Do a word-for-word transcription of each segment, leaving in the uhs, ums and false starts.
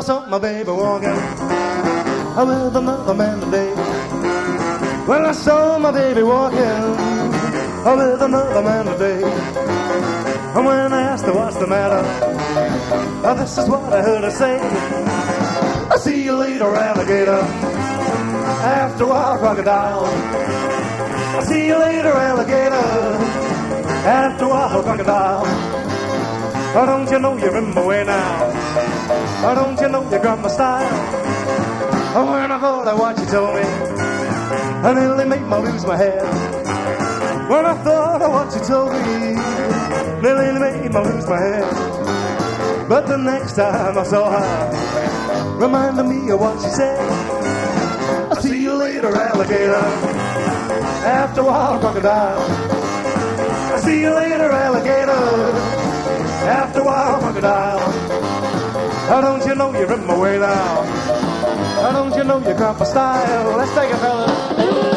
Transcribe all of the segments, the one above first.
saw my baby walking with another man today. Well, I saw my baby walking with another man today. And when I asked her what's the matter, oh, this is what I heard her say. I see you later, alligator. After a while, crocodile. I see you later, alligator. After a while, crocodile. Oh, don't you know you're in my way now? Oh, don't you know you got my style? Oh, when I thought of what you told me, I nearly made me lose my head. When I thought of what you told me, nearly made me lose my head. But the next time I saw her, reminded me of what she said. I'll see you later, alligator. After a while, crocodile. I'll see you later, alligator. After a while, crocodile. Oh, don't you know you're in my way now? Oh, don't you know you got my style? Let's take it, fellas.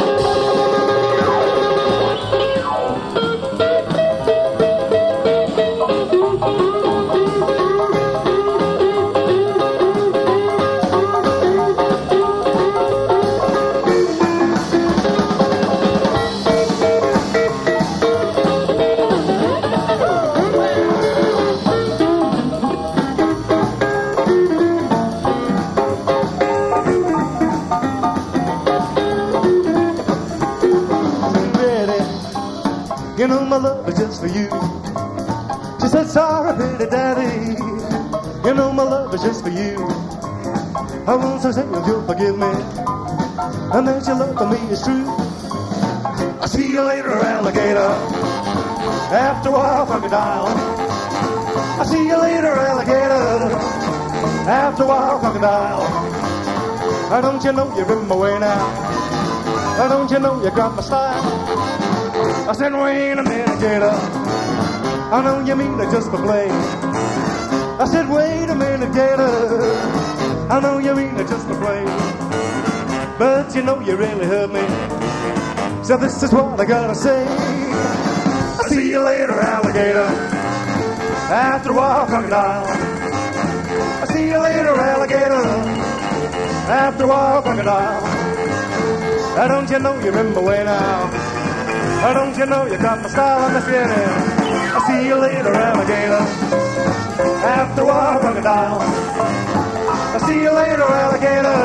You know my love is just for you. She said, sorry, pretty daddy. You know my love is just for you. I won't say you'll forgive me, and that your love for me is true. I'll see you later, alligator. After a while, crocodile. I'll see you later, alligator. After a while, crocodile. Oh, don't you know you're in my way now? Oh, don't you know you got my style? I said, wait a minute, gator. I know you mean it just for play. I said, wait a minute, gator. I know you mean it just for play. But you know you really hurt me. So this is what I gotta say. I'll see you later, alligator. After a while, crocodile. I'll see you later, alligator. After a while, crocodile. Now don't you know you're in my way now? Oh, don't you know you got my style on the skin? I'll see you later, alligator. After a while, crocodile. I'll see you later, alligator.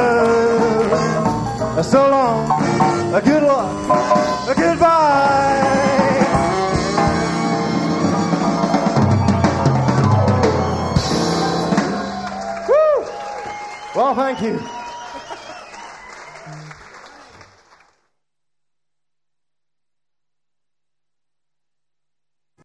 So long, a good luck, a goodbye. Woo! Well, thank you.